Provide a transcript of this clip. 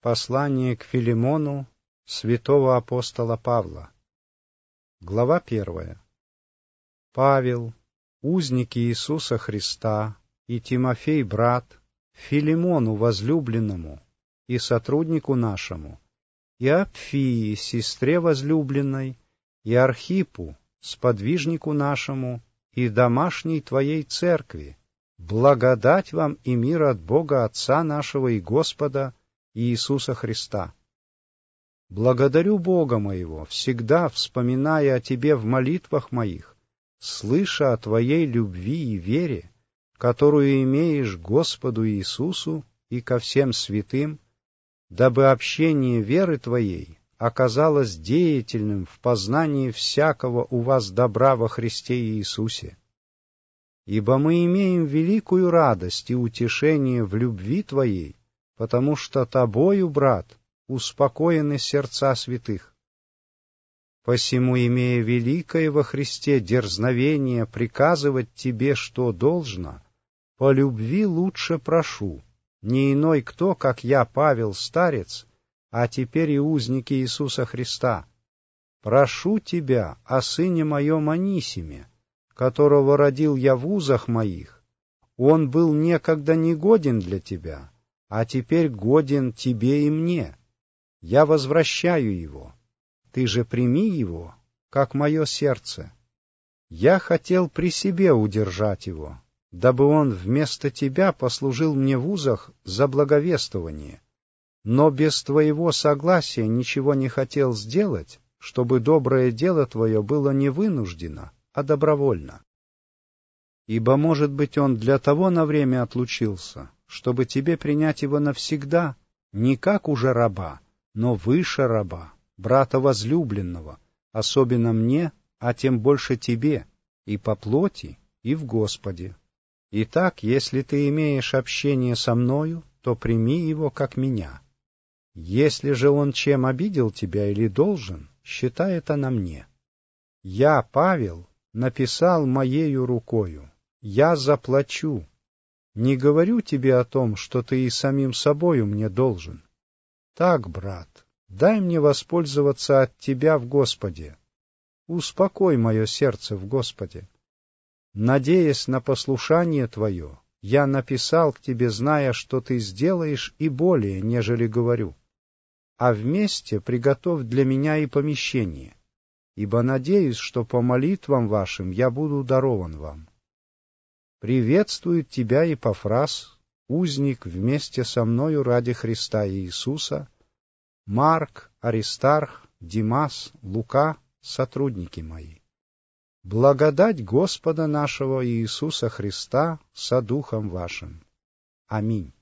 Послание к Филимону святого апостола Павла. Глава 1. Павел, узник Иисуса Христа, и Тимофей, брат, Филимону, возлюбленному, и сотруднику нашему, и Апфии, сестре возлюбленной, и Архипу, сподвижнику нашему, и домашней твоей церкви, благодать вам и мир от Бога Отца нашего и Господа Иисуса Христа. Благодарю Бога моего, всегда вспоминая о Тебе в молитвах моих, слыша о Твоей любви и вере, которую имеешь к Господу Иисусу и ко всем святым, дабы общение веры Твоей оказалось деятельным в познании всякого у вас добра во Христе Иисусе. Ибо мы имеем великую радость и утешение в любви Твоей, потому что Тобою, брат, успокоены сердца святых. Посему, имея великое во Христе дерзновение приказывать Тебе, что должно, по любви лучше прошу, не иной кто, как я, Павел, старец, а теперь и узник Иисуса Христа. Прошу Тебя о сыне моем Анисиме, которого родил я в узах моих. Он был некогда негоден для Тебя, а теперь годен Тебе и мне. Я возвращаю его. Ты же прими его, как мое сердце. Я хотел при себе удержать его, дабы он вместо Тебя послужил мне в узах за благовествование. Но без Твоего согласия ничего не хотел сделать, чтобы доброе дело Твое было не вынуждено, а добровольно. Ибо, может быть, он для того на время отлучился, чтобы Тебе принять его навсегда, не как уже раба, но выше раба, брата возлюбленного, особенно мне, а тем больше Тебе, и по плоти, и в Господе. Итак, если Ты имеешь общение со мною, то прими его как меня. Если же он чем обидел Тебя или должен, считай это на мне. Я, Павел, написал моею рукою, я заплачу. Не говорю Тебе о том, что Ты и самим собою мне должен. Так, брат, дай мне воспользоваться от Тебя в Господе. Успокой мое сердце в Господе. Надеясь на послушание Твое, я написал к Тебе, зная, что Ты сделаешь и более, нежели говорю. А вместе приготовь для меня и помещение, ибо надеюсь, что по молитвам вашим я буду дарован вам. Приветствует тебя Епафрас, узник вместе со мною ради Христа Иисуса, Марк, Аристарх, Димас, Лука, сотрудники мои. Благодать Господа нашего Иисуса Христа со духом вашим. Аминь.